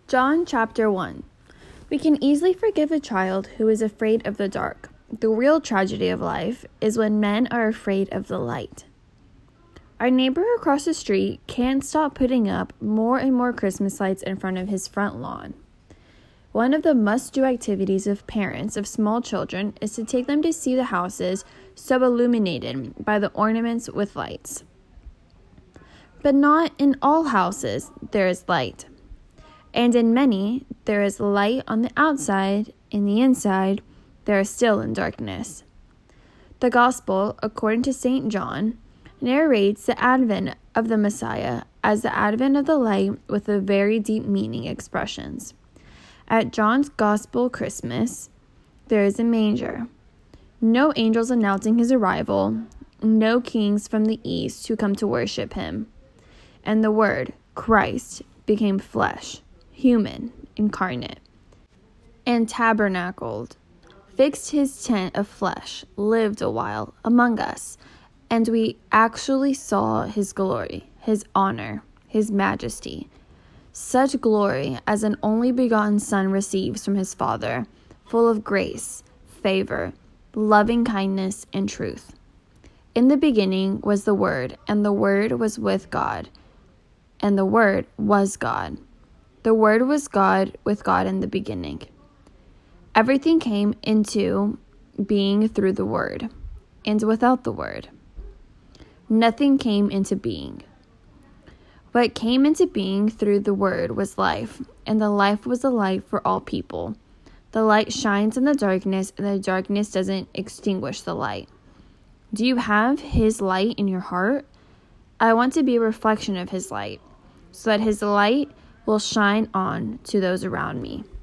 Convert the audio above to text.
John chapter 1. We can easily forgive a child who is afraid of the dark. The real tragedy of life is when men are afraid of the light. Our neighbor across the street can't stop putting up more and more Christmas lights in front of his front lawn. One of the must-do activities of parents of small children is to take them to see the houses so illuminated by the ornaments with lights. But not in all houses there is light. And in many, there is light on the outside, in the inside, they are still in darkness. The Gospel, according to St. John, narrates the advent of the Messiah as the advent of the light with a very deep meaning expressions. At John's Gospel Christmas, there is a manger. No angels announcing his arrival, no kings from the east who come to worship him. And the Word, Christ, became flesh, human, incarnate, and tabernacled, fixed his tent of flesh, lived a while among us, and we actually saw his glory, his honor, his majesty, such glory as an only begotten Son receives from his Father, full of grace, favor, loving kindness, and truth. In the beginning was the Word, and the Word was with God, and the Word was God. The Word was God with God in the beginning. Everything came into being through the Word, and without the Word, nothing came into being. What came into being through the Word was life, and the life was the light for all people. The light shines in the darkness, and the darkness doesn't extinguish the light. Do you have His light in your heart? I want to be a reflection of His light, so that His light will shine on to those around me.